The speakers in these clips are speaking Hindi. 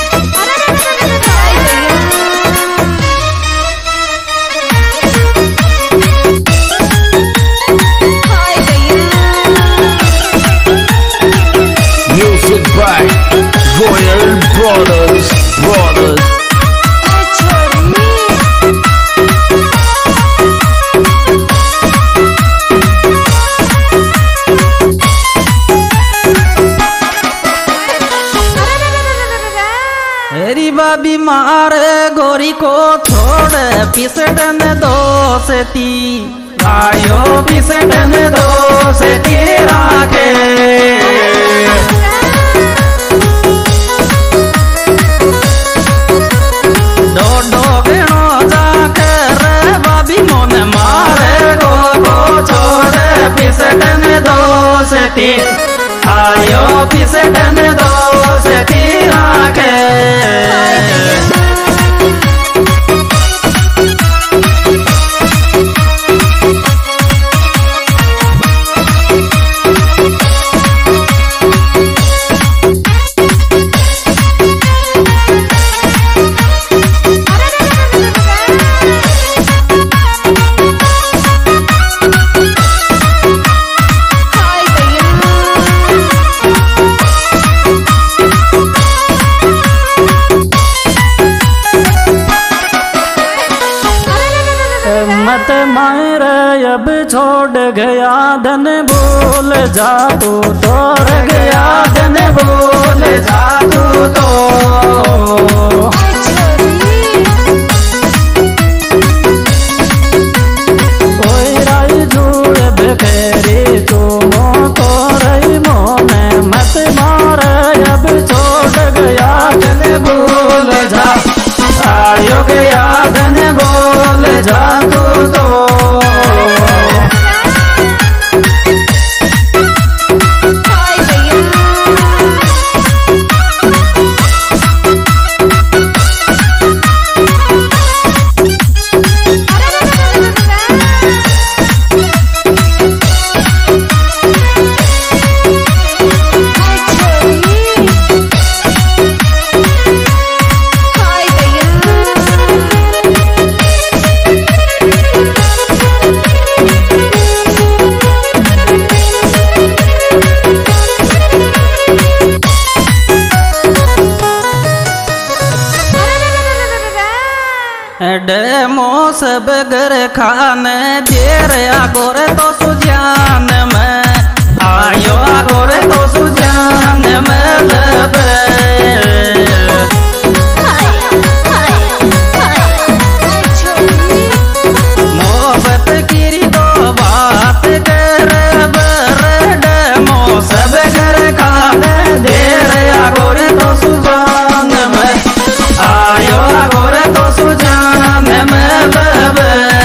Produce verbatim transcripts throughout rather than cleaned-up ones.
Music by Royal Brothers, Brothers. मेरी बाबी मारे गोरी को छोड़ पिसटन दो से ती आयो पिसटन दो से तेरा के दो दो बेनो जाकर बाबी मोन मारे गो को छोड़ पिसटन दो से ती आयो पिसटन दो से तेरा के मत मारे अब छोड़ गया धन भूल जा तू तो गया धन भूल जा तू तो कोई राई झूठ बखेरी तू मो तो रही मोने मत मारे अब छोड़ गया धन भूल जा आयो गया धन भूल जा तू तो डेमो सब घर खाने देर आगोरे तो सुजान में आयो आगोरे तो सुजान में लबे मोहब्बत की दो बात कर बर डेमो सब घर खाने देर आगोरे तो सुजान में आयो आगोरे तो सुजान में लबे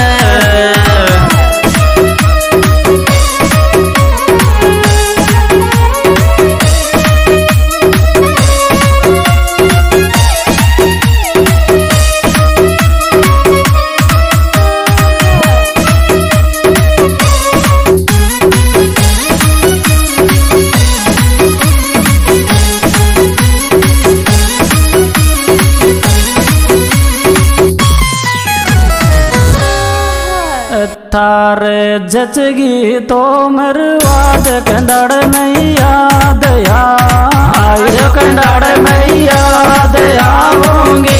थारे जचगी तो मरवाद कंडड़ नहीं याद आयो कंडड़ नहीं याद आओगे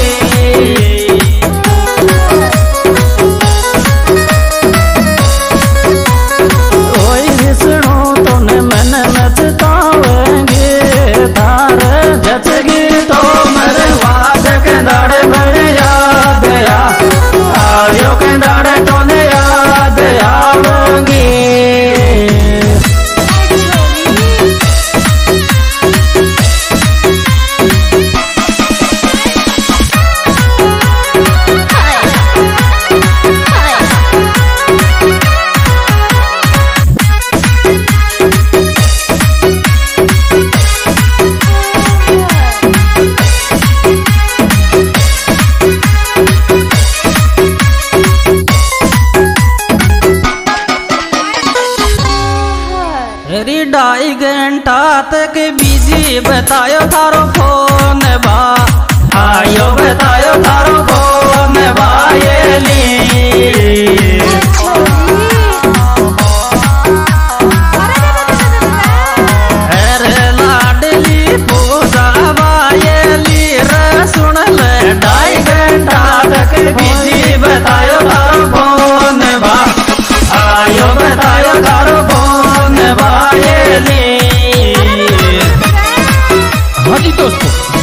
कोई विष्णु तुमने मन नचतावेंगे थारे जचगी तो मरवाद कंडड़ नहीं याद आयो कंडड़ तो नहीं याद आओगे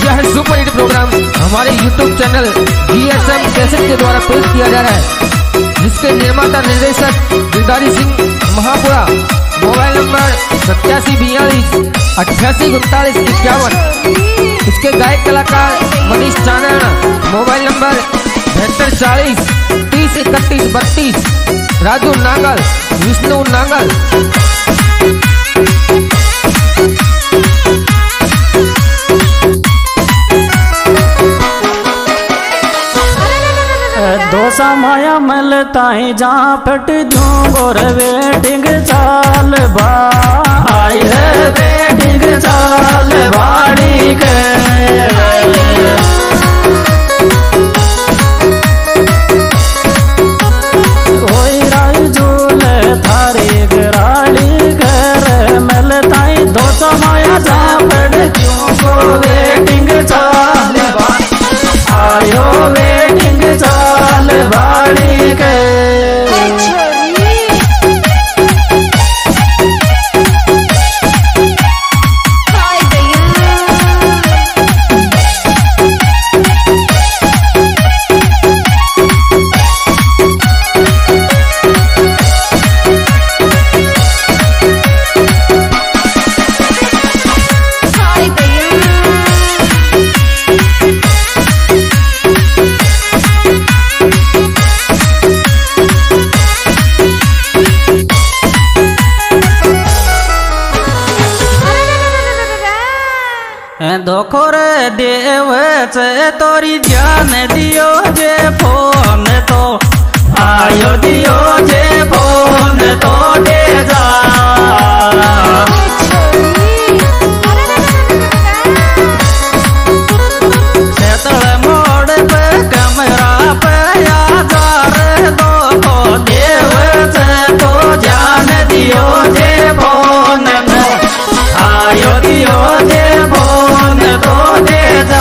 यह सुपर हिट प्रोग्राम हमारे यूट्यूब चैनल जीएसएम कैसेट के द्वारा पेश किया जा रहा है, जिसके निर्माता निर्देशक दिलदारी सिंह महापुरा। मोबाइल नंबर सत्तासी बयालीस अट्ठासी उनतालीस इक्यावन। इसके गायक कलाकार मनीष चानन। मोबाइल नंबर बहत्तर चालीस तीस इकतीस बत्तीस। राजू नांगल, विष्णु नांगल। दो समाया मिलता ही जा फट दूं गोर वेटिंग चाल बा आई है वेटिंग चाल बाड़ी के ओई राई झूले थारी गराड़ी घर मिलता ही दो समाया जा फट दूं गोर वेटिंग चाल बा आयो वेटिंग चाल बाड़ी के धोखो रे देव से तोरी जान दियो जे फोन तो आयो दियो जे फोन तो दे जा सेतल मोड़ पे कमरा पे यादार धोखो देव से तो जान दियो जे फोन आयो दियो जे फोन तो दे जा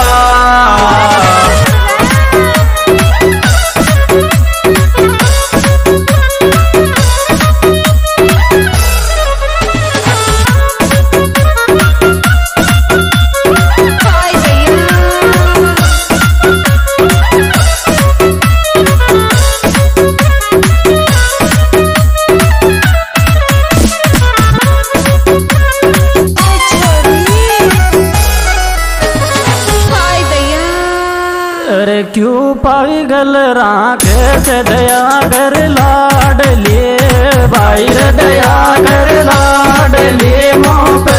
अरे क्यों पागल राखे से दया कर लाड लिए भाई रे दया कर लाड लिए मुँह पे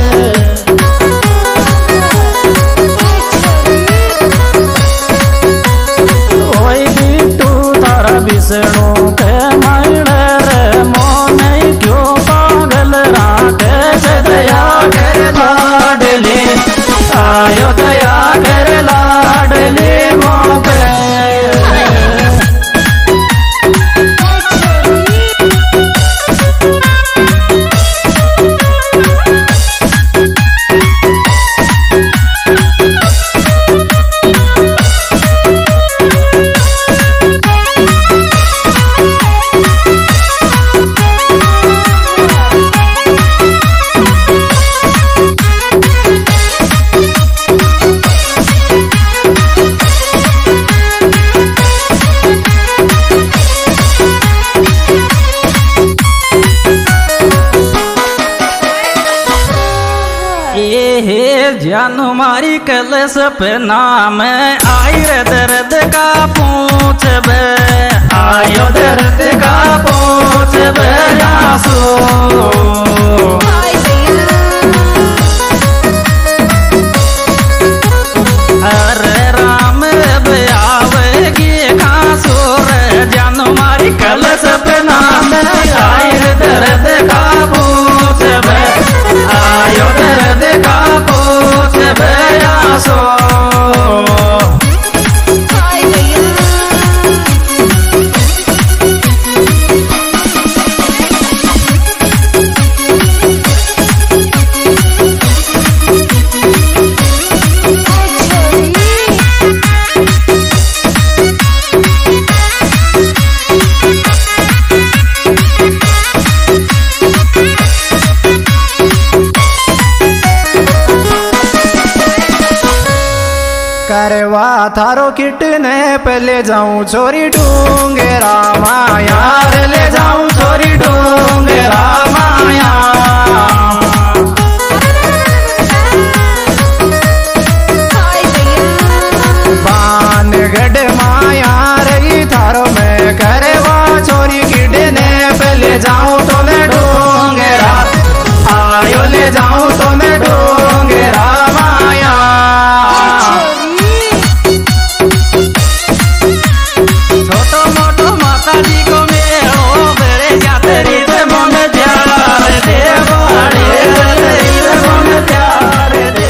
ओए बिट्टू तारा विष्णु के मायने रे मोने क्यों पागल राखे से दया कर लाड लिए आयो दया कर लाड लिए जानू मारी कलश पे नाम आई रे दर्द का पूछ बे आयो दर्द का पूछ बे आंसू अरे राम बे आवेगी खासो रे जानू मारी कलश पे नाम आई रे दर्द का पूछ बे आयो दर्द का पूछ बे आंसू करवा थारो किडनैप ले जाऊं छोरी डूंगेरा माया, ले जाऊं छोरी डूंगेरा माया।